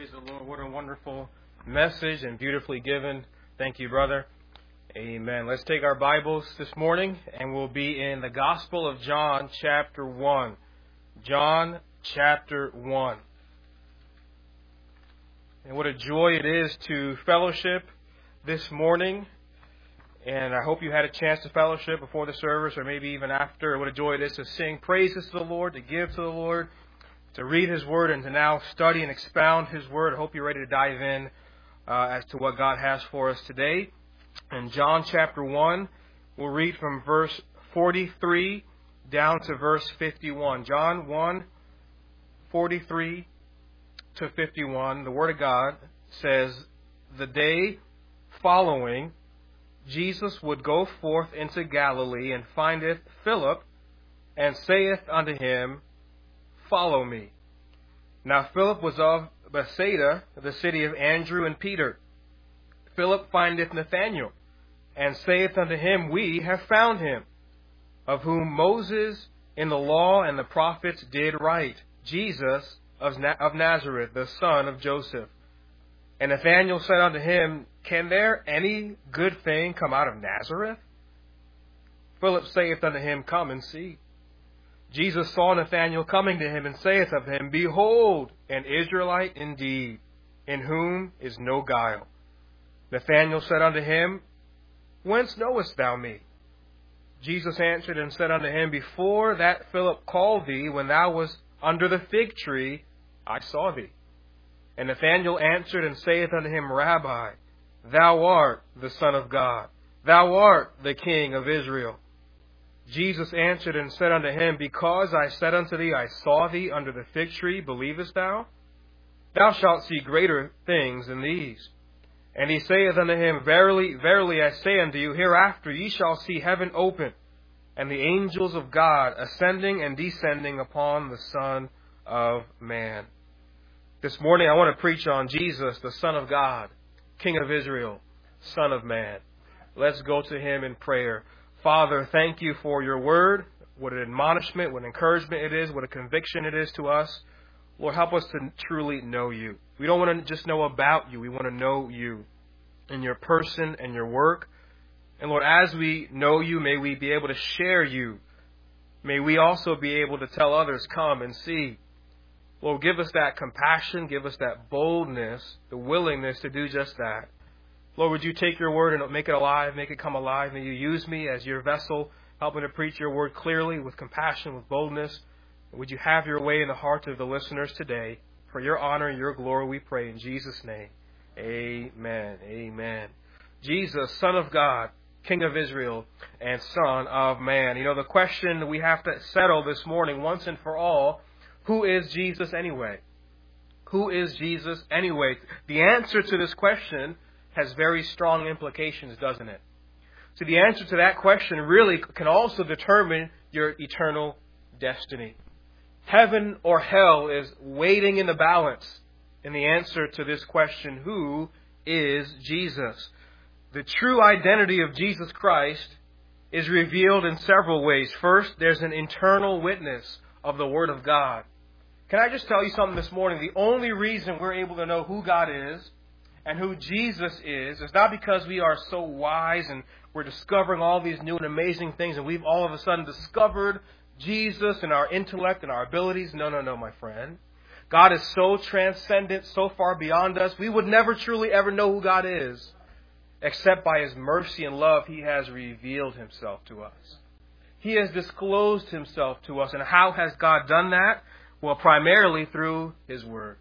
Praise the Lord. What a wonderful message and beautifully given. Thank you, brother. Amen. Let's take our Bibles this morning and we'll be in the Gospel of John, chapter 1. John, chapter 1. And what a joy it is to fellowship this morning. And I hope you had a chance to fellowship before the service or maybe even after. What a joy it is to sing praises to the Lord, to give to the Lord, to read His Word, and to now study and expound His Word. I hope you're ready to dive in as to what God has for us today. In John chapter 1, we'll read from verse 43 down to verse 51. John 1, 43 to 51, the Word of God says, "The day following, Jesus would go forth into Galilee, and findeth Philip, and saith unto him, Follow me. Now Philip was of Bethsaida, the city of Andrew and Peter. Philip findeth Nathanael, and saith unto him, We have found him, of whom Moses in the law and the prophets did write, Jesus of Nazareth, the son of Joseph. And Nathanael said unto him, Can there any good thing come out of Nazareth? Philip saith unto him, Come and see. Jesus saw Nathanael coming to him, and saith of him, Behold, an Israelite indeed, in whom is no guile. Nathanael said unto him, Whence knowest thou me? Jesus answered and said unto him, Before that Philip called thee, when thou wast under the fig tree, I saw thee. And Nathanael answered and saith unto him, Rabbi, thou art the Son of God. Thou art the King of Israel. Jesus answered and said unto him, Because I said unto thee, I saw thee under the fig tree, believest thou? Thou shalt see greater things than these. And he saith unto him, Verily, verily, I say unto you, hereafter ye shall see heaven open, and the angels of God ascending and descending upon the Son of Man. This morning I want to preach on Jesus, the Son of God, King of Israel, Son of Man. Let's go to Him in prayer. Father, thank you for your word. What an admonishment, what an encouragement it is, what a conviction it is to us. Lord, help us to truly know you. We don't want to just know about you. We want to know you in your person and your work. And Lord, as we know you, may we be able to share you. May we also be able to tell others, come and see. Lord, give us that compassion, give us that boldness, the willingness to do just that. Lord, would you take your word and make it alive, make it come alive? May you use me as your vessel, helping to preach your word clearly, with compassion, with boldness. Would you have your way in the hearts of the listeners today? For your honor and your glory we pray in Jesus' name. Amen. Amen. Jesus, Son of God, King of Israel, and Son of Man. You know, the question we have to settle this morning once and for all, who is Jesus anyway? Who is Jesus anyway? The answer to this question has very strong implications, doesn't it? So the answer to that question really can also determine your eternal destiny. Heaven or hell is waiting in the balance in the answer to this question, who is Jesus? The true identity of Jesus Christ is revealed in several ways. First, there's an internal witness of the Word of God. Can I just tell you something this morning? The only reason we're able to know who God is and who Jesus is not because we are so wise and we're discovering all these new and amazing things and we've all of a sudden discovered Jesus and our intellect and our abilities. No, my friend. God is so transcendent, so far beyond us, we would never truly ever know who God is, except by His mercy and love He has revealed Himself to us. He has disclosed Himself to us. And how has God done that? Well, primarily through His Word.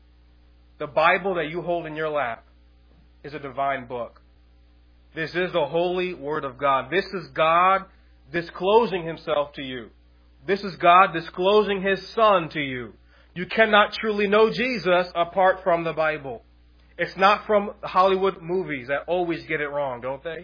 The Bible that you hold in your lap is a divine book. This is the holy Word of God. This is God disclosing Himself to you. This is God disclosing His Son to you. You cannot truly know Jesus apart from the Bible. It's not from Hollywood movies that always get it wrong, don't they?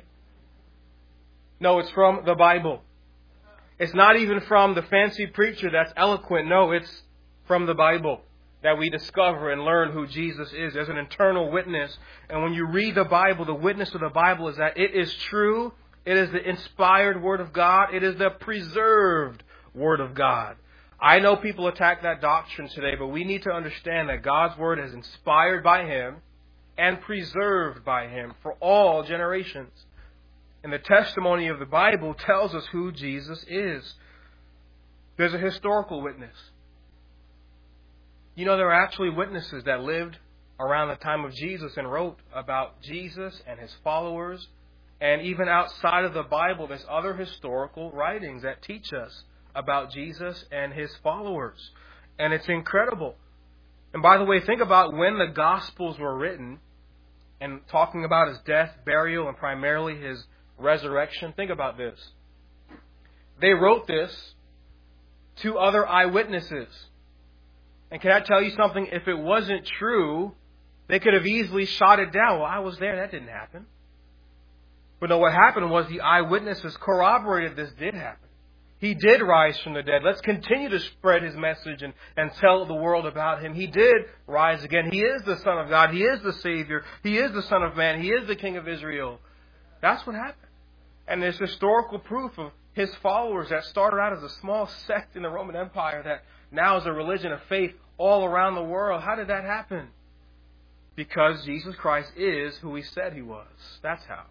No, it's from the Bible. It's not even from the fancy preacher that's eloquent. No, it's from the Bible that we discover and learn who Jesus is. There's an internal witness. And when you read the Bible, the witness of the Bible is that it is true. It is the inspired Word of God. It is the preserved Word of God. I know people attack that doctrine today, but we need to understand that God's Word is inspired by Him and preserved by Him for all generations. And the testimony of the Bible tells us who Jesus is. There's a historical witness. You know, there are actually witnesses that lived around the time of Jesus and wrote about Jesus and His followers. And even outside of the Bible, there's other historical writings that teach us about Jesus and His followers. And it's incredible. And by the way, think about when the Gospels were written and talking about His death, burial, and primarily His resurrection. Think about this. They wrote this to other eyewitnesses. And can I tell you something? If it wasn't true, they could have easily shot it down. Well, I was there. That didn't happen. But no, what happened was the eyewitnesses corroborated this did happen. He did rise from the dead. Let's continue to spread His message and tell the world about Him. He did rise again. He is the Son of God. He is the Savior. He is the Son of Man. He is the King of Israel. That's what happened. And there's historical proof of His followers that started out as a small sect in the Roman Empire that now is a religion of faith all around the world. How did that happen? Because Jesus Christ is who He said He was. That's how.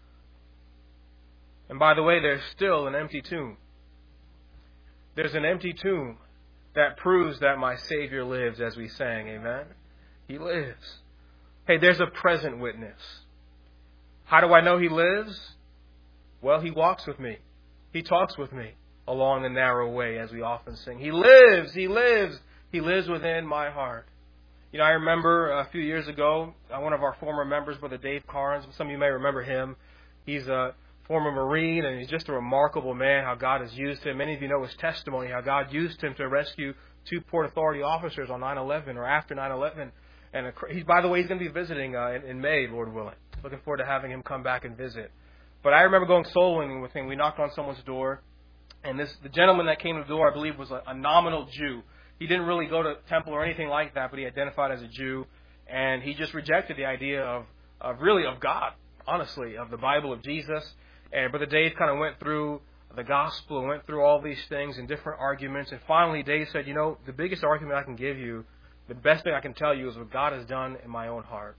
And by the way, there's still an empty tomb. There's an empty tomb that proves that my Savior lives, as we sang. Amen? He lives. Hey, there's a present witness. How do I know He lives? Well, He walks with me. He talks with me along the narrow way, as we often sing. He lives. He lives. He lives within my heart. You know, I remember a few years ago, one of our former members, Brother Dave Carnes, some of you may remember him. He's a former Marine, and he's just a remarkable man, how God has used him. Many of you know his testimony, how God used him to rescue 2 Port Authority officers on 9/11 or after 9/11. And by the way, he's going to be visiting in May, Lord willing. Looking forward to having him come back and visit. But I remember going soul winning with him. We knocked on someone's door, and the gentleman that came to the door, I believe, was a nominal Jew. He didn't really go to temple or anything like that, but he identified as a Jew, and he just rejected the idea of God, honestly, of the Bible, of Jesus. And Brother Dave kind of went through the gospel and went through all these things and different arguments. And finally, Dave said, you know, the biggest argument I can give you, the best thing I can tell you is what God has done in my own heart.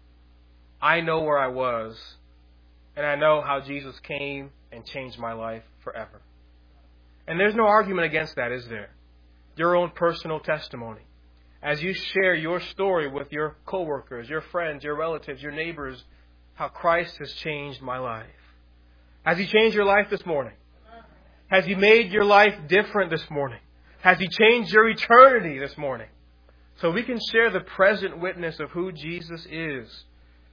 I know where I was, and I know how Jesus came and changed my life forever. And there's no argument against that, is there? Your own personal testimony. As you share your story with your coworkers, your friends, your relatives, your neighbors, how Christ has changed my life. Has He changed your life this morning? Has He made your life different this morning? Has He changed your eternity this morning? So we can share the present witness of who Jesus is.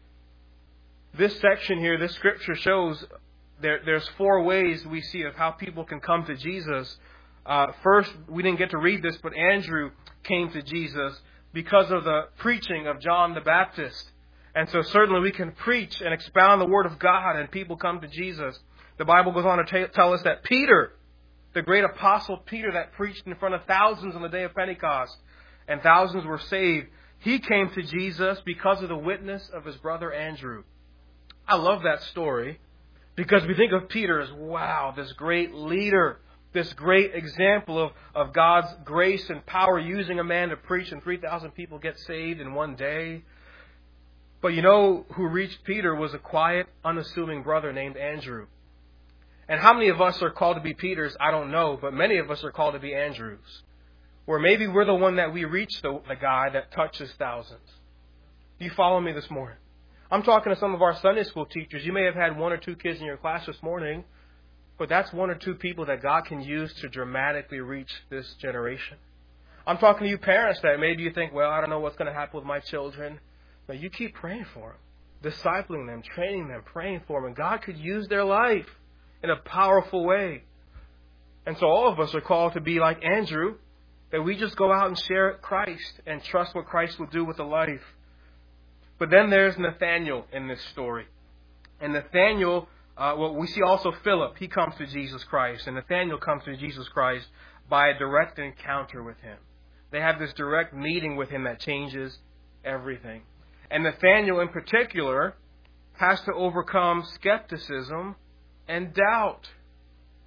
This section here, this scripture shows there's 4 ways we see of how people can come to Jesus. First, we didn't get to read this, but Andrew came to Jesus because of the preaching of John the Baptist. And so certainly we can preach and expound the Word of God and people come to Jesus. The Bible goes on to tell us that Peter, the great apostle Peter that preached in front of thousands on the day of Pentecost, and thousands were saved, he came to Jesus because of the witness of his brother Andrew. I love that story because we think of Peter as, wow, this great leader, this great example of God's grace and power using a man to preach and 3,000 people get saved in one day. But you know who reached Peter was a quiet, unassuming brother named Andrew. And how many of us are called to be Peters, I don't know, but many of us are called to be Andrews. Where maybe we're the one that we reach the guy that touches thousands. Do you follow me this morning? I'm talking to some of our Sunday school teachers. You may have had 1 or 2 kids in your class this morning, but that's 1 or 2 people that God can use to dramatically reach this generation. I'm talking to you parents that maybe you think, well, I don't know what's going to happen with my children. But you keep praying for them, discipling them, training them, praying for them. And God could use their life in a powerful way. And so all of us are called to be like Andrew, that we just go out and share Christ and trust what Christ will do with a life. But then there's Nathaniel in this story. And Nathaniel, we see also Philip. He comes to Jesus Christ. And Nathaniel comes to Jesus Christ by a direct encounter with Him. They have this direct meeting with Him that changes everything. And Nathaniel in particular has to overcome skepticism and doubt.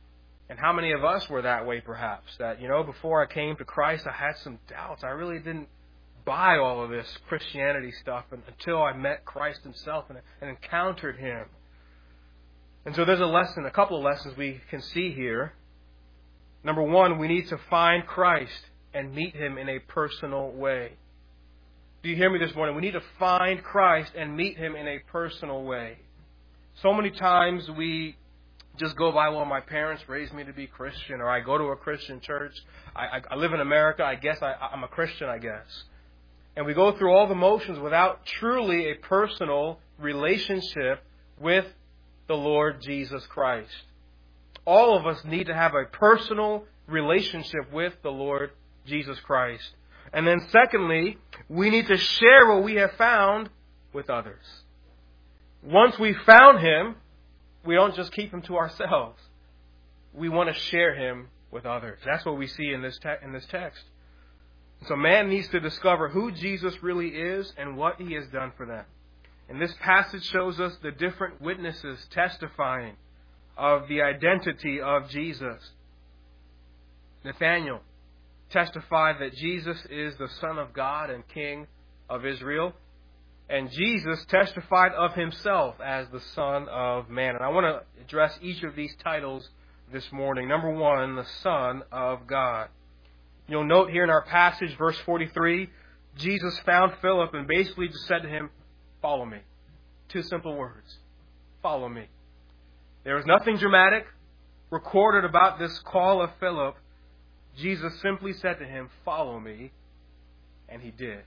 And how many of us were that way, perhaps? That, before I came to Christ, I had some doubts. I really didn't buy all of this Christianity stuff until I met Christ Himself and encountered Him. And so there's a couple of lessons we can see here. Number one, we need to find Christ and meet Him in a personal way. Do you hear me this morning? We need to find Christ and meet Him in a personal way. So many times we just go by, well, my parents raised me to be Christian, or I go to a Christian church. I live in America. I guess I'm a Christian, I guess. And we go through all the motions without truly a personal relationship with the Lord Jesus Christ. All of us need to have a personal relationship with the Lord Jesus Christ. And then secondly, we need to share what we have found with others. Once we've found Him, we don't just keep Him to ourselves. We want to share Him with others. That's what we see in this text. So man needs to discover who Jesus really is and what He has done for them. And this passage shows us the different witnesses testifying of the identity of Jesus. Nathanael testified that Jesus is the Son of God and King of Israel. And Jesus testified of Himself as the Son of Man. And I want to address each of these titles this morning. Number one, the Son of God. You'll note here in our passage, verse 43, Jesus found Philip and basically just said to him, "Follow me." 2 simple words. Follow me. There was nothing dramatic recorded about this call of Philip. Jesus simply said to him, "Follow me," and he did.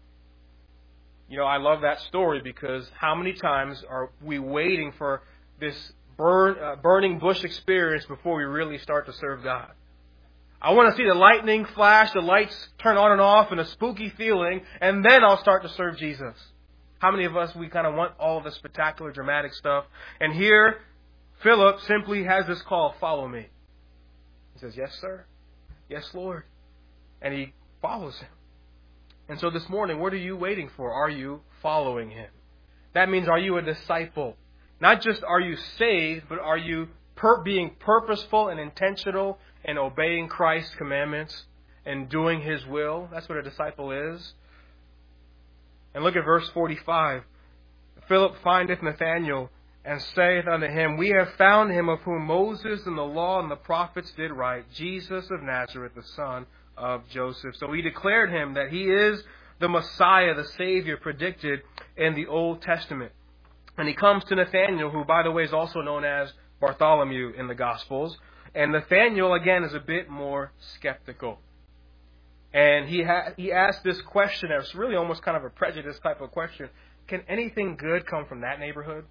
I love that story because how many times are we waiting for this burning bush experience before we really start to serve God? I want to see the lightning flash, the lights turn on and off, and a spooky feeling, and then I'll start to serve Jesus. How many of us, we kind of want all of the spectacular, dramatic stuff? And here, Philip simply has this call, "Follow me." He says, "Yes, sir. Yes, Lord." And he follows Him. And so this morning, what are you waiting for? Are you following Him? That means, are you a disciple? Not just are you saved, but are you being purposeful and intentional in obeying Christ's commandments and doing His will? That's what a disciple is. And look at verse 45. Philip findeth Nathanael and saith unto him, "We have found him of whom Moses and the law and the prophets did write, Jesus of Nazareth, the son of Joseph." So he declared Him that He is the Messiah, the Savior predicted in the Old Testament. And he comes to Nathanael, who, by the way, is also known as Bartholomew in the Gospels. And Nathanael, again, is a bit more skeptical. And he asked this question that's really almost kind of a prejudice type of question. Can anything good come from that neighborhood?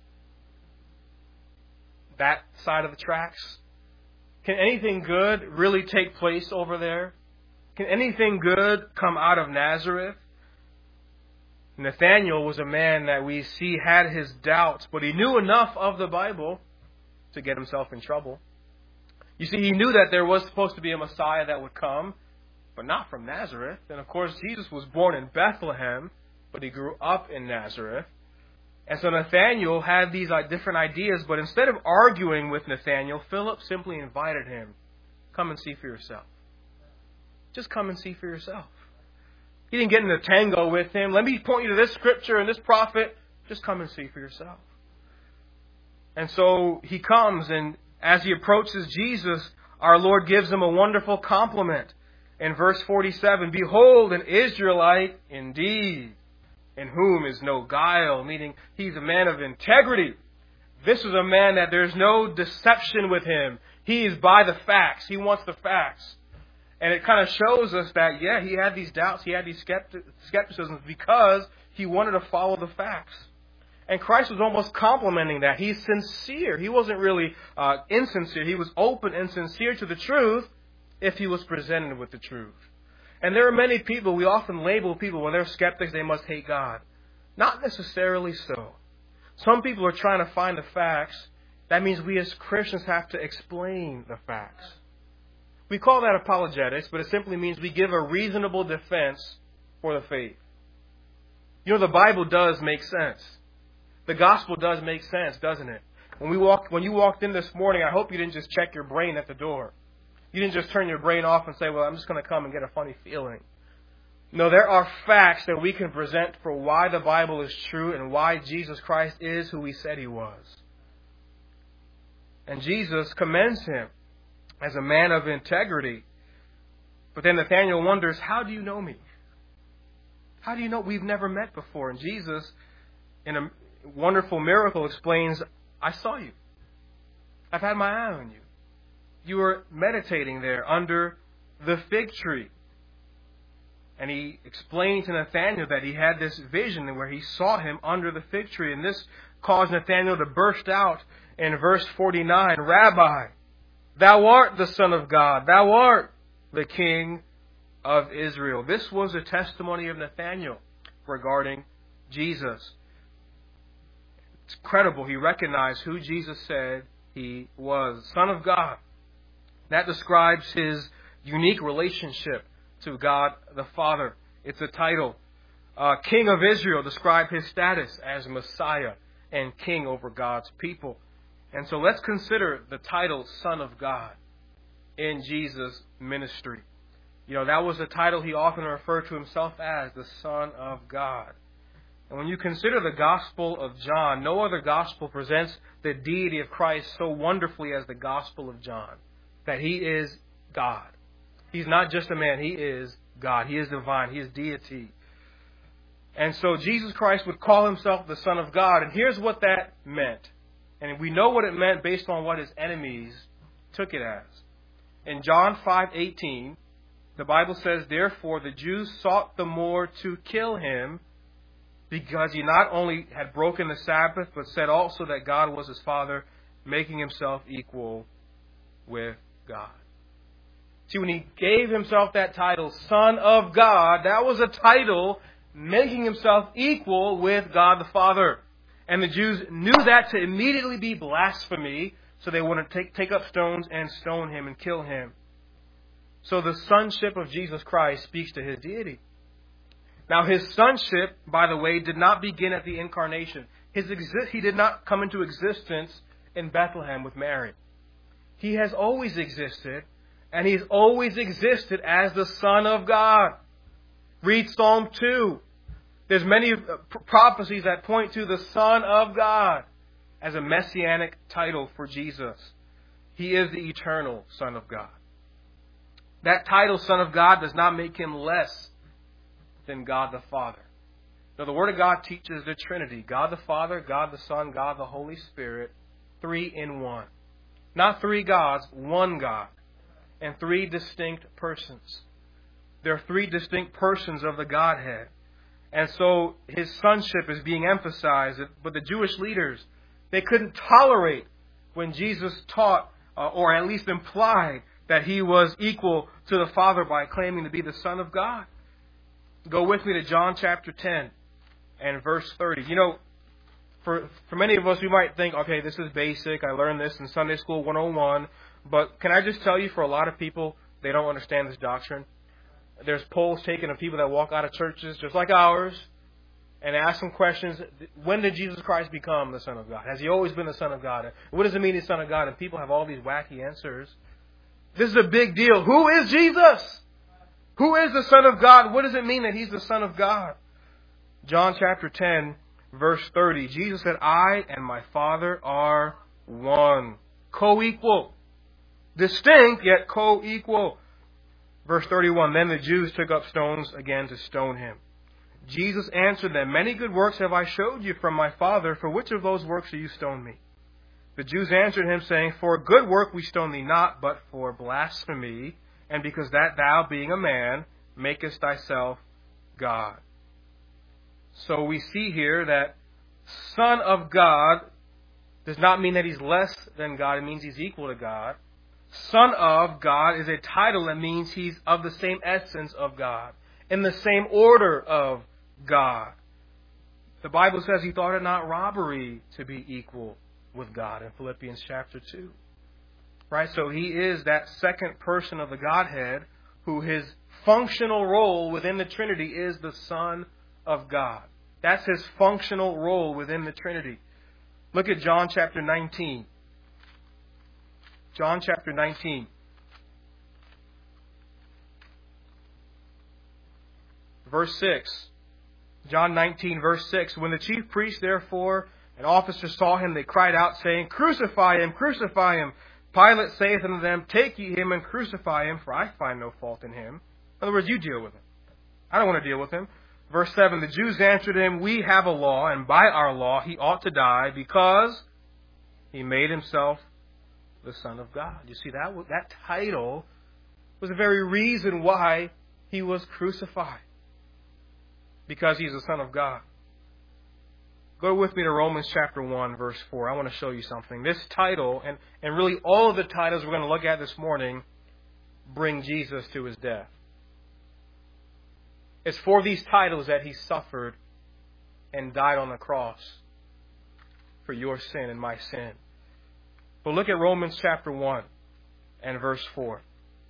That side of the tracks? Can anything good really take place over there? Can anything good come out of Nazareth? Nathanael was a man that we see had his doubts, but he knew enough of the Bible to get himself in trouble. You see, he knew that there was supposed to be a Messiah that would come, but not from Nazareth. And of course, Jesus was born in Bethlehem, but He grew up in Nazareth. And so Nathanael had these different ideas, but instead of arguing with Nathanael, Philip simply invited him, "Come and see for yourself. Just come and see for yourself." He didn't get in a tango with him. "Let me point you to this scripture and this prophet." Just come and see for yourself. And so he comes, and as he approaches Jesus, our Lord gives him a wonderful compliment. In verse 47, "Behold, an Israelite indeed, in whom is no guile," meaning he's a man of integrity. This is a man that there's no deception with him. He is by the facts. He wants the facts. And it kind of shows us that, he had these doubts, he had these skepticisms because he wanted to follow the facts. And Christ was almost complimenting that. He's sincere. He wasn't really insincere. He was open and sincere to the truth if he was presented with the truth. And there are many people, we often label people when they're skeptics, they must hate God. Not necessarily so. Some people are trying to find the facts. That means we as Christians have to explain the facts. We call that apologetics, but it simply means we give a reasonable defense for the faith. The Bible does make sense. The gospel does make sense, doesn't it? When you walked in this morning, I hope you didn't just check your brain at the door. You didn't just turn your brain off and say, well, I'm just going to come and get a funny feeling. No, there are facts that we can present for why the Bible is true and why Jesus Christ is who He said He was. And Jesus commends Him as a man of integrity. But then Nathanael wonders, how do you know me? How do you know? We've never met before. And Jesus, in a wonderful miracle, explains, I saw you. I've had my eye on you. You were meditating there under the fig tree. And He explained to Nathanael that he had this vision where he saw him under the fig tree. And this caused Nathanael to burst out in verse 49, Rabbi, Thou art the Son of God. Thou art the King of Israel. This was a testimony of Nathanael regarding Jesus. It's credible. He recognized who Jesus said He was, Son of God. That describes His unique relationship to God the Father. It's a title. King of Israel described His status as Messiah and King over God's people. And so let's consider the title Son of God in Jesus' ministry. You know, that was a title He often referred to Himself as, the Son of God. And when you consider the Gospel of John, no other Gospel presents the deity of Christ so wonderfully as the Gospel of John. That He is God. He's not just a man, He is God. He is divine. He is deity. And so Jesus Christ would call Himself the Son of God. And here's what that meant. And we know what it meant based on what His enemies took it as. In John 5:18, the Bible says, Therefore the Jews sought the more to kill Him, because He not only had broken the Sabbath, but said also that God was His Father, making Himself equal with God. See, when He gave Himself that title, Son of God, that was a title making Himself equal with God the Father. And the Jews knew that to immediately be blasphemy, so they wanted to take up stones and stone Him and kill Him. So the sonship of Jesus Christ speaks to His deity. Now, His sonship, by the way, did not begin at the incarnation. He did not come into existence in Bethlehem with Mary. He has always existed, and He's always existed as the Son of God. Read Psalm 2. There's many prophecies that point to the Son of God as a messianic title for Jesus. He is the eternal Son of God. That title, Son of God, does not make Him less than God the Father. Now, the Word of God teaches the Trinity. God the Father, God the Son, God the Holy Spirit, 3 in 1. Not 3 gods, 1 God. And 3 distinct persons. There are 3 distinct persons of the Godhead. And so His sonship is being emphasized. But the Jewish leaders, they couldn't tolerate when Jesus taught, or at least implied, that He was equal to the Father by claiming to be the Son of God. Go with me to John chapter 10 and verse 30. You know, for many of us, we might think, okay, this is basic. I learned this in Sunday School 101. But can I just tell you, for a lot of people, they don't understand this doctrine. There's polls taken of people that walk out of churches just like ours and ask them questions. When did Jesus Christ become the Son of God? Has He always been the Son of God? What does it mean He's Son of God? And people have all these wacky answers. This is a big deal. Who is Jesus? Who is the Son of God? What does it mean that He's the Son of God? John chapter 10, verse 30. Jesus said, I and my Father are one. Co-equal. Distinct, yet co-equal. Verse 31, Then the Jews took up stones again to stone Him. Jesus answered them, Many good works have I showed you from my Father. For which of those works do you stone me? The Jews answered Him, saying, For a good work we stone thee not, but for blasphemy, and because that thou, being a man, makest thyself God. So we see here that Son of God does not mean that He's less than God. It means He's equal to God. Son of God is a title that means He's of the same essence of God, in the same order of God. The Bible says He thought it not robbery to be equal with God in Philippians chapter 2. Right? So He is that second person of the Godhead who His functional role within the Trinity is the Son of God. That's His functional role within the Trinity. Look at John chapter 19. John chapter 19. Verse 6. John 19, verse 6. When the chief priests, therefore, and officers saw him, they cried out, saying, Crucify him, crucify him. Pilate saith unto them, Take ye him and crucify him, for I find no fault in him. In other words, you deal with him. I don't want to deal with him. Verse 7, the Jews answered him, We have a law, and by our law he ought to die, because he made himself the Son of God. You see, that title was the very reason why he was crucified. Because he's the Son of God. Go with me to Romans chapter 1, verse 4. I want to show you something. This title, and really all of the titles we're going to look at this morning, bring Jesus to his death. It's for these titles that he suffered and died on the cross for your sin and my sin. But look at Romans chapter 1 and verse 4.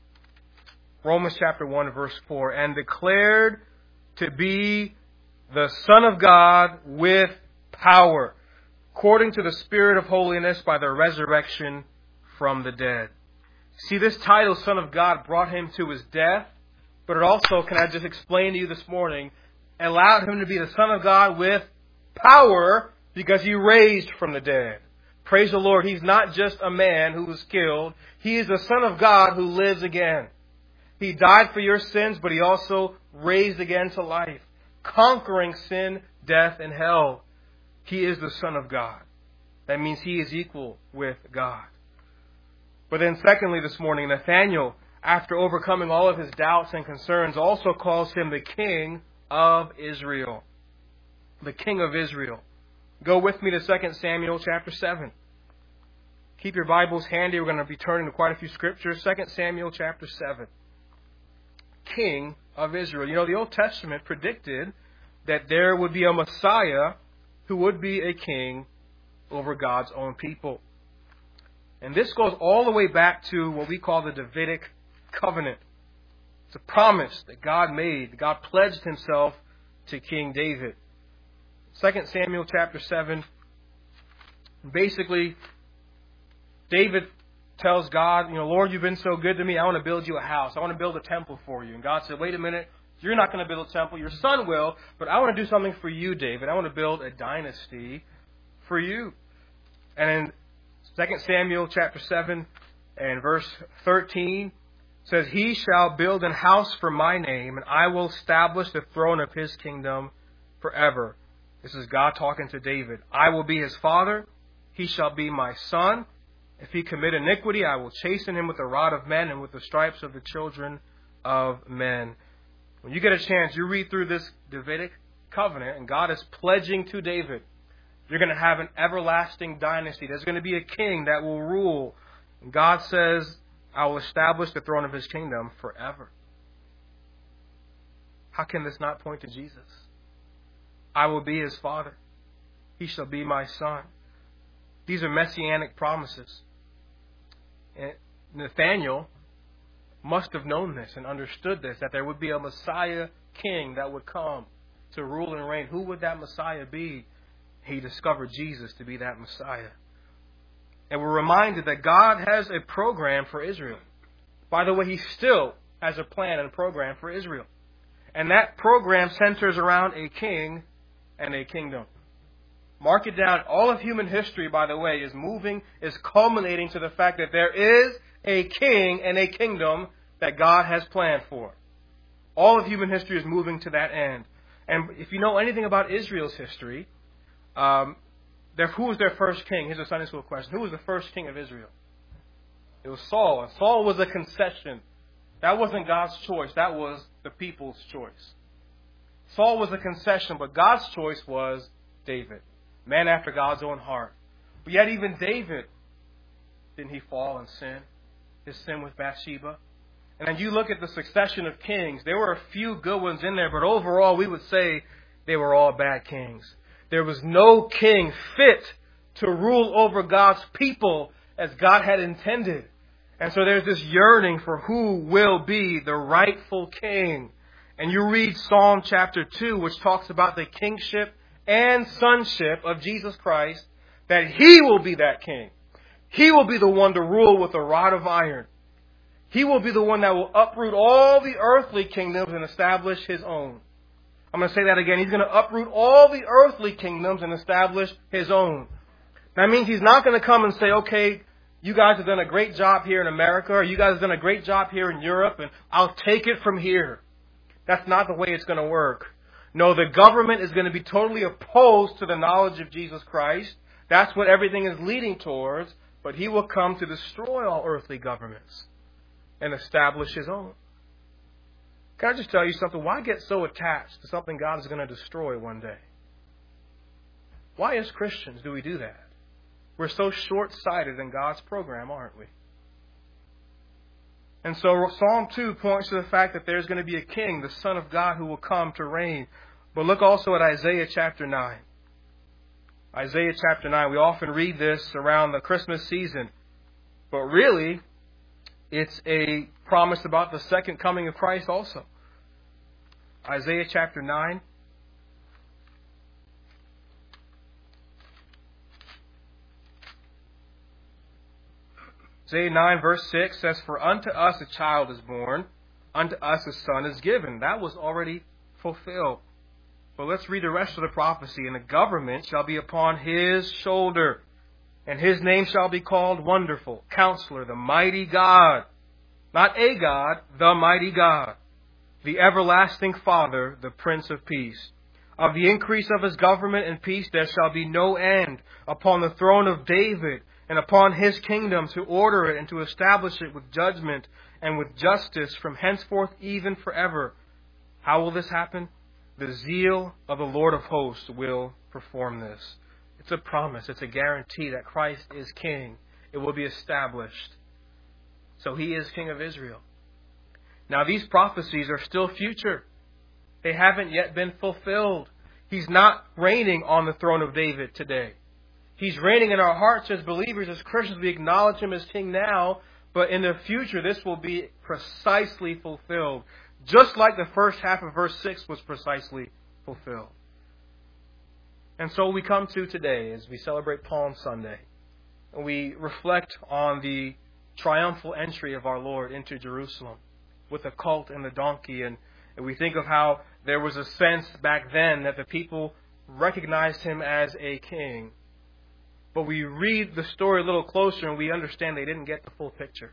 Romans chapter 1, verse 4. And declared to be the Son of God with power, according to the Spirit of holiness, by the resurrection from the dead. See, this title, Son of God, brought him to his death, but it also, can I just explain to you this morning, allowed him to be the Son of God with power, because he raised from the dead. Praise the Lord. He's not just a man who was killed. He is the Son of God who lives again. He died for your sins, but he also raised again to life, conquering sin, death, and hell. He is the Son of God. That means he is equal with God. But then secondly this morning, Nathanael, after overcoming all of his doubts and concerns, also calls him the King of Israel. The King of Israel. Go with me to 2 Samuel chapter 7. Keep your Bibles handy. We're going to be turning to quite a few scriptures. 2 Samuel chapter 7. King of Israel. You know, the Old Testament predicted that there would be a Messiah who would be a king over God's own people. And this goes all the way back to what we call the Davidic covenant. It's a promise that God made. God pledged himself to King David. 2 Samuel chapter 7. Basically, David tells God, Lord, you've been so good to me. I want to build you a house. I want to build a temple for you. And God said, wait a minute. You're not going to build a temple. Your son will. But I want to do something for you, David. I want to build a dynasty for you. And in 2 Samuel chapter 7 and verse 13 says, He shall build an house for my name, and I will establish the throne of his kingdom forever. This is God talking to David. I will be his father. He shall be my son. If he commit iniquity, I will chasten him with the rod of men and with the stripes of the children of men. When you get a chance, you read through this Davidic covenant, and God is pledging to David, you're going to have an everlasting dynasty. There's going to be a king that will rule. And God says, I will establish the throne of his kingdom forever. How can this not point to Jesus? I will be his father. He shall be my son. These are messianic promises. And Nathanael must have known this and understood this, that there would be a Messiah king that would come to rule and reign. Who would that Messiah be? He discovered Jesus to be that Messiah. And we're reminded that God has a program for Israel. By the way, He still has a plan and program for Israel. And that program centers around a king and a kingdom. Mark it down. All of human history, by the way, is culminating to the fact that there is a king and a kingdom that God has planned for. All of human history is moving to that end. And if you know anything about Israel's history, who was their first king? Here's a Sunday school question. Who was the first king of Israel? It was Saul. And Saul was a concession. That wasn't God's choice. That was the people's choice. Saul was a concession, but God's choice was David. Man after God's own heart. But yet even David, didn't he fall and sin? His sin with Bathsheba. And then you look at the succession of kings. There were a few good ones in there, but overall we would say they were all bad kings. There was no king fit to rule over God's people as God had intended. And so there's this yearning for who will be the rightful king. And you read Psalm chapter 2, which talks about the kingship and sonship of Jesus Christ, that He will be that king. He will be the one to rule with a rod of iron. He will be the one that will uproot all the earthly kingdoms and establish His own. I'm going to say that again. He's going to uproot all the earthly kingdoms and establish His own. That means He's not going to come and say, okay, you guys have done a great job here in America, or you guys have done a great job here in Europe, and I'll take it from here. That's not the way it's going to work. No, the government is going to be totally opposed to the knowledge of Jesus Christ. That's what everything is leading towards. But He will come to destroy all earthly governments and establish His own. Can I just tell you something? Why get so attached to something God is going to destroy one day? Why, as Christians, do we do that? We're so short-sighted in God's program, aren't we? And so Psalm 2 points to the fact that there's going to be a king, the Son of God, who will come to reign. But look also at Isaiah chapter 9. Isaiah chapter 9. We often read this around the Christmas season. But really, it's a promise about the second coming of Christ also. Isaiah chapter 9. Isaiah 9 verse 6 says, "For unto us a child is born, unto us a son is given." That was already fulfilled. But let's read the rest of the prophecy. "And the government shall be upon His shoulder, and His name shall be called Wonderful, Counselor, the Mighty God." Not a God, the Mighty God. "The Everlasting Father, the Prince of Peace. Of the increase of His government and peace there shall be no end upon the throne of David, and upon His kingdom, to order it and to establish it with judgment and with justice from henceforth even forever." How will this happen? The zeal of the Lord of hosts will perform this. It's a promise. It's a guarantee that Christ is King. It will be established. So He is King of Israel. Now these prophecies are still future. They haven't yet been fulfilled. He's not reigning on the throne of David today. He's reigning in our hearts as believers, as Christians. We acknowledge Him as King now, but in the future this will be precisely fulfilled. Just like the first half of verse 6 was precisely fulfilled. And so we come to today as we celebrate Palm Sunday. And we reflect on the triumphal entry of our Lord into Jerusalem with the colt and the donkey. And we think of how there was a sense back then that the people recognized Him as a king. But we read the story a little closer and we understand they didn't get the full picture.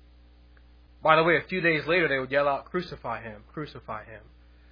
By the way, a few days later they would yell out, "Crucify Him, crucify Him."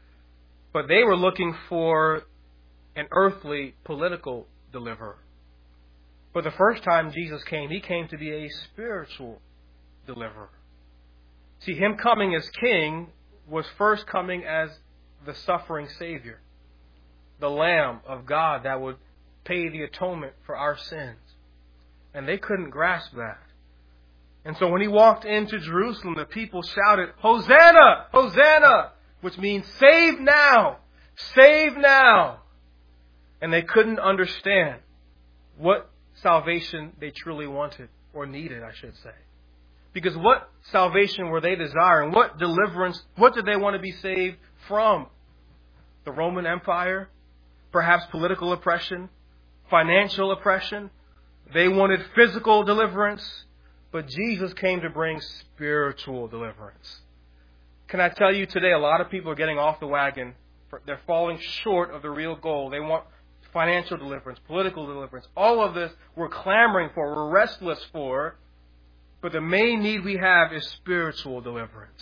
But they were looking for an earthly political deliverer. But the first time Jesus came, He came to be a spiritual deliverer. See, Him coming as King was first coming as the suffering Savior, the Lamb of God that would pay the atonement for our sins. And they couldn't grasp that. And so when He walked into Jerusalem, the people shouted, "Hosanna! Hosanna!" which means save now! Save now! And they couldn't understand what salvation they truly wanted, or needed, I should say. Because what salvation were they desiring? What deliverance? What did they want to be saved from? The Roman Empire? Perhaps political oppression? Financial oppression? They wanted physical deliverance, but Jesus came to bring spiritual deliverance. Can I tell you today, a lot of people are getting off the wagon. They're falling short of the real goal. They want financial deliverance, political deliverance. All of this we're clamoring for, we're restless for, but the main need we have is spiritual deliverance.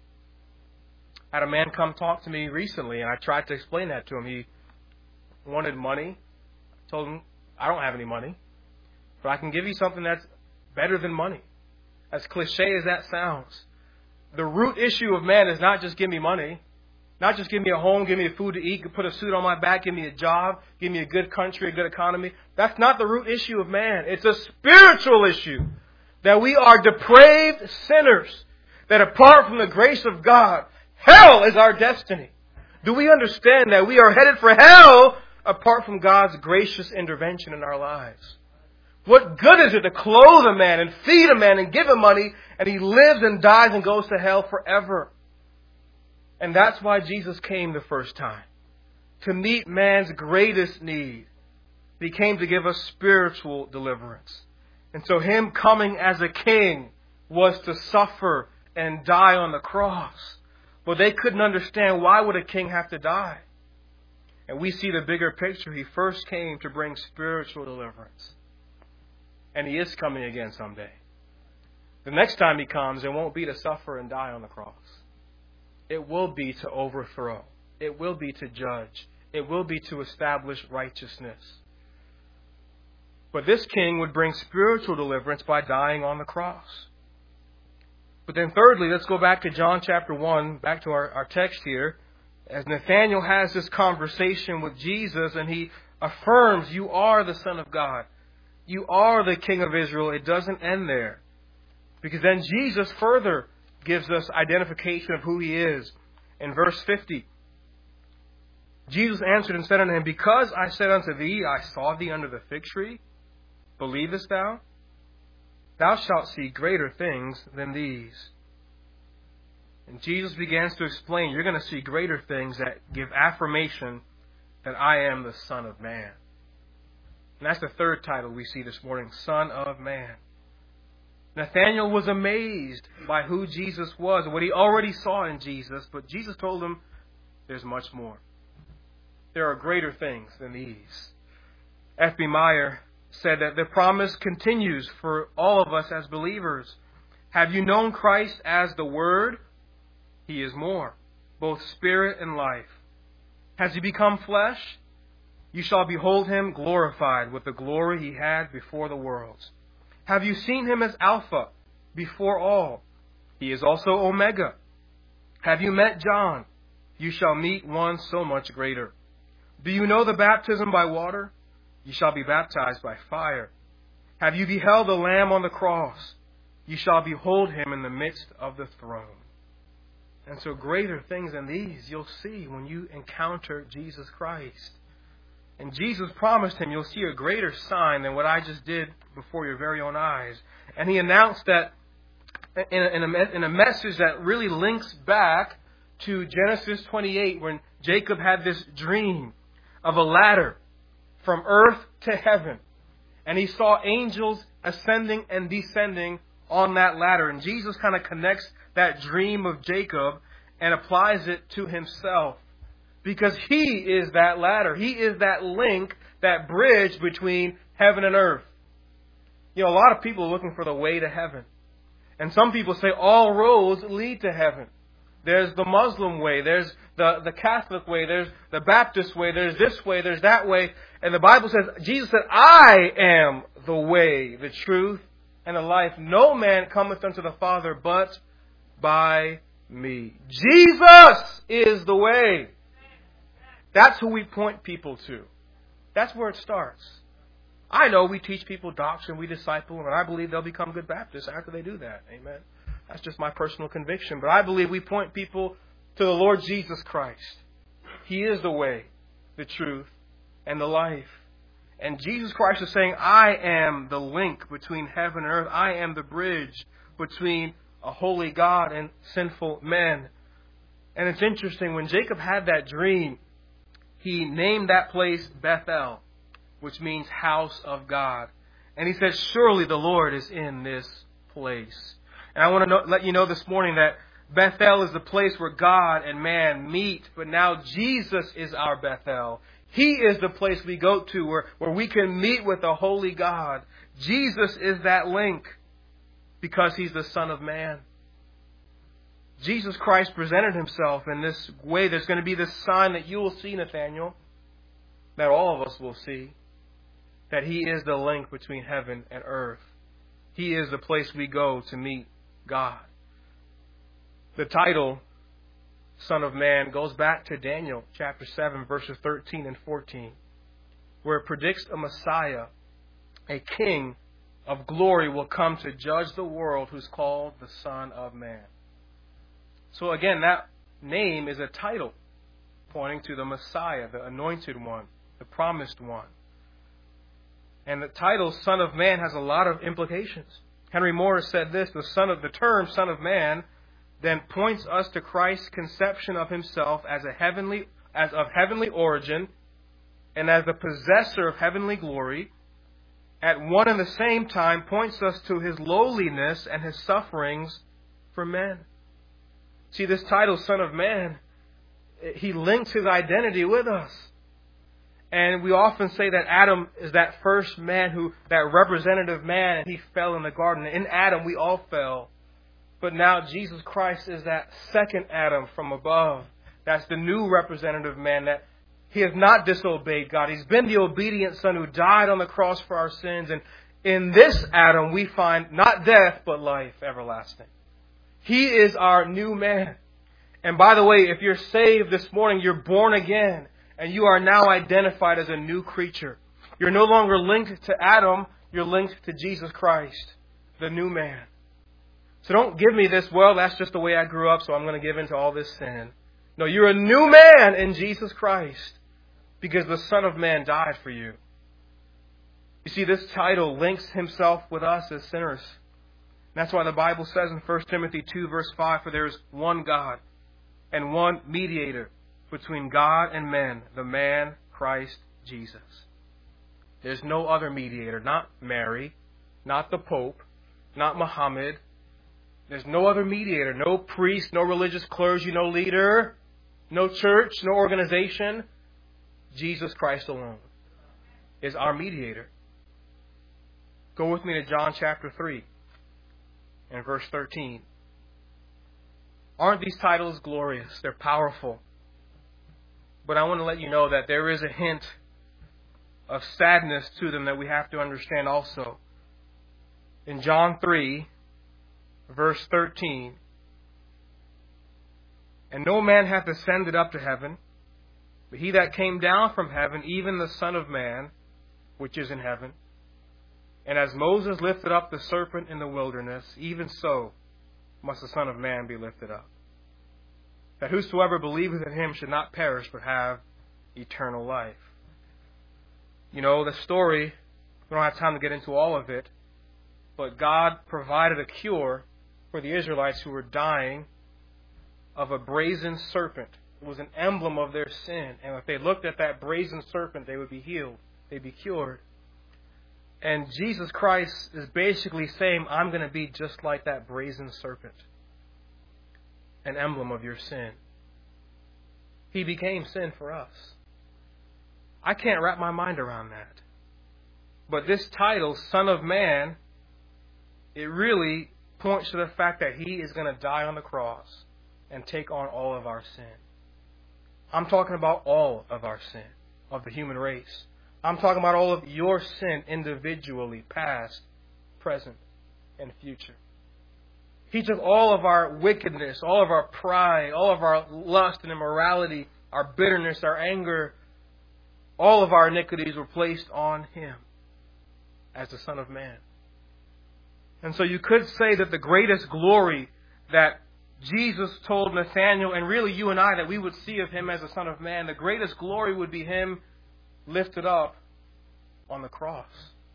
I had a man come talk to me recently, and I tried to explain that to him. He wanted money. I told him, I don't have any money, but I can give you something that's better than money. As cliche as that sounds. The root issue of man is not just give me money, not just give me a home, give me food to eat, put a suit on my back, give me a job, give me a good country, a good economy. That's not the root issue of man. It's a spiritual issue. That we are depraved sinners. That apart from the grace of God, hell is our destiny. Do we understand that we are headed for hell apart from God's gracious intervention in our lives? What good is it to clothe a man and feed a man and give him money and he lives and dies and goes to hell forever? And that's why Jesus came the first time. To meet man's greatest need. He came to give us spiritual deliverance. And so Him coming as a king was to suffer and die on the cross. But they couldn't understand, why would a king have to die? And we see the bigger picture. He first came to bring spiritual deliverance. And He is coming again someday. The next time He comes, it won't be to suffer and die on the cross. It will be to overthrow. It will be to judge. It will be to establish righteousness. But this king would bring spiritual deliverance by dying on the cross. But then thirdly, let's go back to John chapter 1, back to our text here. As Nathanael has this conversation with Jesus and he affirms, you are the Son of God. You are the King of Israel. It doesn't end there. Because then Jesus further gives us identification of who He is. In verse 50, Jesus answered and said unto him, because I said unto thee, I saw thee under the fig tree, believest thou? Thou shalt see greater things than these. And Jesus begins to explain, you're going to see greater things that give affirmation that I am the Son of Man. And that's the third title we see this morning, Son of Man. Nathanael was amazed by who Jesus was and what he already saw in Jesus, but Jesus told him, there's much more. There are greater things than these. F.B. Meyer said that the promise continues for all of us as believers. Have you known Christ as the Word? He is more, both spirit and life. Has He become flesh? You shall behold Him glorified with the glory He had before the worlds. Have you seen Him as Alpha, before all? He is also Omega. Have you met John? You shall meet one so much greater. Do you know the baptism by water? You shall be baptized by fire. Have you beheld the Lamb on the cross? You shall behold Him in the midst of the throne. And so greater things than these you'll see when you encounter Jesus Christ. And Jesus promised him, you'll see a greater sign than what I just did before your very own eyes. And He announced that in a message that really links back to Genesis 28, when Jacob had this dream of a ladder from earth to heaven. And he saw angels ascending and descending on that ladder. And Jesus kind of connects that dream of Jacob and applies it to Himself. Because He is that ladder. He is that link, that bridge between heaven and earth. You know, a lot of people are looking for the way to heaven. And some people say all roads lead to heaven. There's the Muslim way. There's the Catholic way. There's the Baptist way. There's this way. There's that way. And the Bible says, Jesus said, I am the way, the truth, and the life. No man cometh unto the Father but by me. Jesus is the way. That's who we point people to. That's where it starts. I know we teach people doctrine, we disciple them, and I believe they'll become good Baptists after they do that. Amen. That's just my personal conviction. But I believe we point people to the Lord Jesus Christ. He is the way, the truth, and the life. And Jesus Christ is saying, I am the link between heaven and earth. I am the bridge between a holy God and sinful men. And it's interesting, when Jacob had that dream, he named that place Bethel, which means house of God. And he said, surely the Lord is in this place. And I want to let you know this morning that Bethel is the place where God and man meet. But now Jesus is our Bethel. He is the place we go to where we can meet with the holy God. Jesus is that link because He's the Son of Man. Jesus Christ presented Himself in this way. There's going to be this sign that you will see, Nathanael, that all of us will see, that He is the link between heaven and earth. He is the place we go to meet God. The title, Son of Man, goes back to Daniel chapter 7, verses 13 and 14, where it predicts a Messiah, a King of glory will come to judge the world, who's called the Son of Man. So again, that name is a title pointing to the Messiah, the Anointed One, the Promised One. And the title, Son of Man, has a lot of implications. Henry Morris said this, the term Son of Man then points us to Christ's conception of Himself as of heavenly origin and as the possessor of heavenly glory, at one and the same time points us to His lowliness and His sufferings for men. See, this title, Son of Man, He links His identity with us. And we often say that Adam is that first man, that representative man, and he fell in the garden. In Adam, we all fell. But now Jesus Christ is that second Adam from above. That's the new representative man, that He has not disobeyed God. He's been the obedient Son who died on the cross for our sins. And in this Adam, we find not death, but life everlasting. He is our new man. And by the way, if you're saved this morning, you're born again. And you are now identified as a new creature. You're no longer linked to Adam. You're linked to Jesus Christ, the new man. So don't give me this, well, that's just the way I grew up, so I'm going to give into all this sin. No, you're a new man in Jesus Christ because the Son of Man died for you. You see, this title links Himself with us as sinners. That's why the Bible says in 1 Timothy 2, verse 5, for there is one God and one mediator between God and men, the man Christ Jesus. There's no other mediator, not Mary, not the Pope, not Muhammad. There's no other mediator, no priest, no religious clergy, no leader, no church, no organization. Jesus Christ alone is our mediator. Go with me to John chapter 3 and verse 13. Aren't these titles glorious? They're powerful. But I want to let you know that there is a hint of sadness to them that we have to understand also. In John 3, verse 13, and no man hath ascended up to heaven, but He that came down from heaven, even the Son of Man, which is in heaven. And as Moses lifted up the serpent in the wilderness, even so must the Son of Man be lifted up, that whosoever believeth in Him should not perish, but have eternal life. You know, the story, we don't have time to get into all of it, but God provided a cure for the Israelites who were dying of a brazen serpent. It was an emblem of their sin. And if they looked at that brazen serpent, they would be healed. They'd be cured. And Jesus Christ is basically saying, I'm going to be just like that brazen serpent. An emblem of your sin. He became sin for us. I can't wrap my mind around that. But this title, Son of Man, it really points to the fact that He is going to die on the cross and take on all of our sin. I'm talking about all of our sin, of the human race. I'm talking about all of your sin individually, past, present, and future. He took all of our wickedness, all of our pride, all of our lust and immorality, our bitterness, our anger, all of our iniquities were placed on Him as the Son of Man. And so you could say that the greatest glory that Jesus told Nathanael, and really you and I, that we would see of Him as the Son of Man, the greatest glory would be Him lifted up on the cross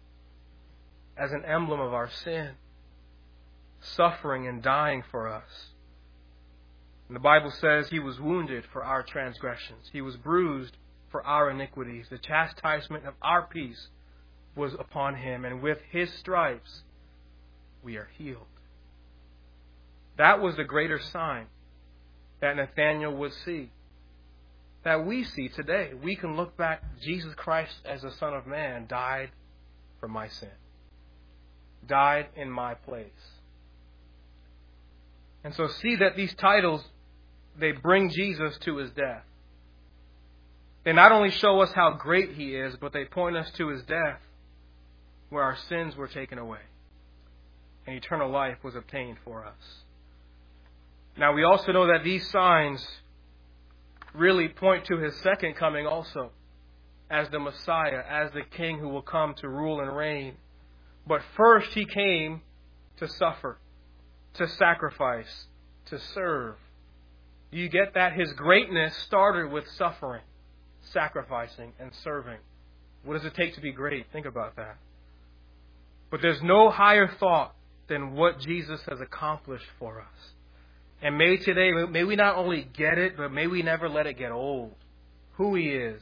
as an emblem of our sin, suffering and dying for us. And the Bible says He was wounded for our transgressions. He was bruised for our iniquities. The chastisement of our peace was upon Him, and with His stripes we are healed. That was the greater sign that Nathanael would see, that we see today. We can look back, Jesus Christ as the Son of Man died for my sin, died in my place. And so see that these titles, they bring Jesus to His death. They not only show us how great He is, but they point us to His death, where our sins were taken away and eternal life was obtained for us. Now we also know that these signs really point to His second coming also, as the Messiah, as the King who will come to rule and reign. But first He came to suffer, to sacrifice, to serve. You get that? His greatness started with suffering, sacrificing, and serving. What does it take to be great? Think about that. But there's no higher thought than what Jesus has accomplished for us. And may we not only get it, but may we never let it get old. Who He is,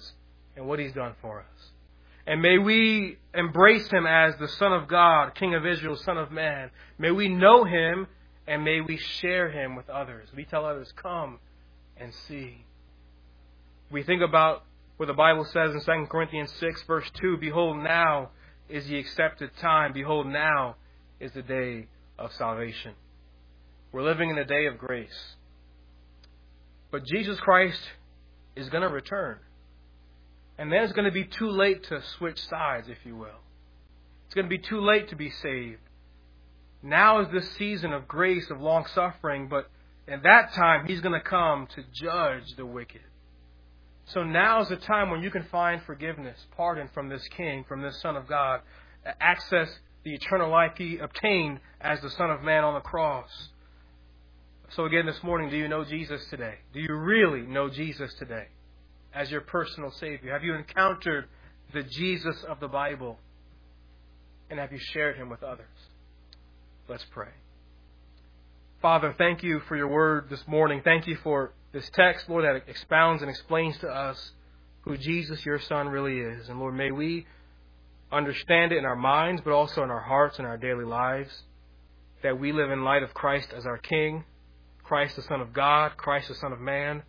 and what He's done for us. And may we embrace Him as the Son of God, King of Israel, Son of Man. May we know Him, and may we share Him with others. We tell others, come and see. We think about what the Bible says in 2 Corinthians 6, verse 2, behold, now is the accepted time. Behold, now is the day of salvation. We're living in the day of grace. But Jesus Christ is going to return. And then it's going to be too late to switch sides, if you will. It's going to be too late to be saved. Now is this season of grace, of long suffering, but at that time He's going to come to judge the wicked. So now is the time when you can find forgiveness, pardon from this King, from this Son of God, access the eternal life He obtained as the Son of Man on the cross. So again this morning, do you know Jesus today? Do you really know Jesus today as your personal Savior? Have you encountered the Jesus of the Bible? And have you shared Him with others? Let's pray. Father, thank You for Your word this morning. Thank You for this text, Lord, that expounds and explains to us who Jesus, Your Son, really is. And Lord, may we understand it in our minds, but also in our hearts and our daily lives, that we live in light of Christ as our King, Christ the Son of God, Christ the Son of Man.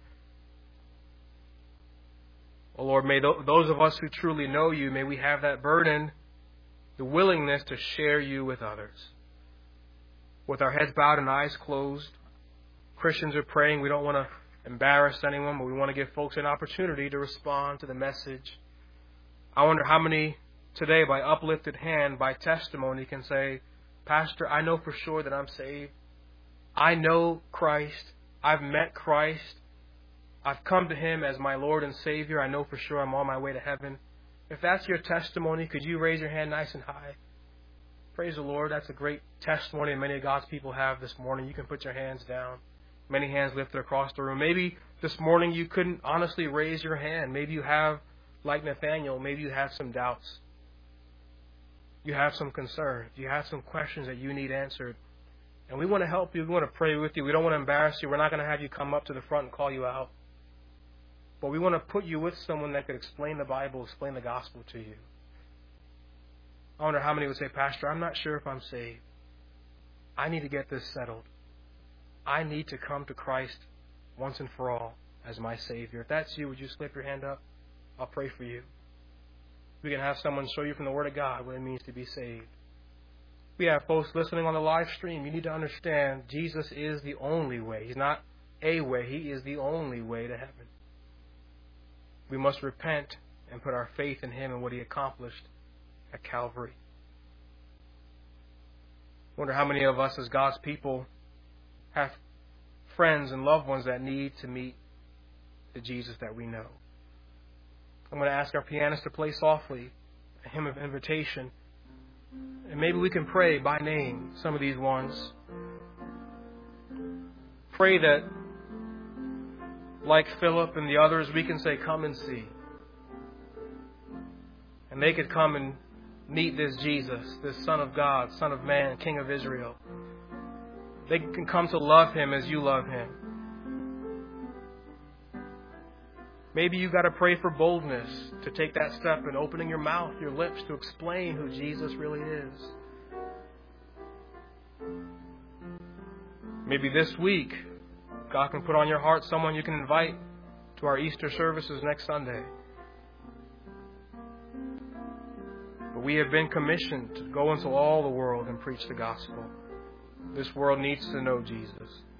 Oh Lord, may those of us who truly know You, may we have that burden, the willingness to share You with others. With our heads bowed and eyes closed, Christians are praying. We don't want to embarrass anyone, but we want to give folks an opportunity to respond to the message. I wonder how many today, by uplifted hand, by testimony, can say, Pastor, I know for sure that I'm saved. I know Christ. I've met Christ. I've come to Him as my Lord and Savior. I know for sure I'm on my way to heaven. If that's your testimony, could you raise your hand nice and high? Praise the Lord. That's a great testimony many of God's people have this morning. You can put your hands down. Many hands lifted across the room. Maybe this morning you couldn't honestly raise your hand. Maybe you have, like Nathaniel, maybe you have some doubts. You have some concerns. You have some questions that you need answered. And we want to help you. We want to pray with you. We don't want to embarrass you. We're not going to have you come up to the front and call you out. But we want to put you with someone that could explain the Bible, explain the gospel to you. I wonder how many would say, Pastor, I'm not sure if I'm saved. I need to get this settled. I need to come to Christ once and for all as my Savior. If that's you, would you slip your hand up? I'll pray for you. We can have someone show you from the Word of God what it means to be saved. We have folks listening on the live stream. You need to understand Jesus is the only way. He's not a way. He is the only way to heaven. We must repent and put our faith in Him and what He accomplished at Calvary. I wonder how many of us as God's people have friends and loved ones that need to meet the Jesus that we know. I'm going to ask our pianist to play softly a hymn of invitation. And maybe we can pray by name some of these ones. Pray that, like Philip and the others, we can say, come and see. And they could come and meet this Jesus, this Son of God, Son of Man, King of Israel. They can come to love Him as you love Him. Maybe you've got to pray for boldness to take that step in opening your mouth, your lips, to explain who Jesus really is. Maybe this week, God can put on your heart someone you can invite to our Easter services next Sunday. But we have been commissioned to go into all the world and preach the gospel. This world needs to know Jesus.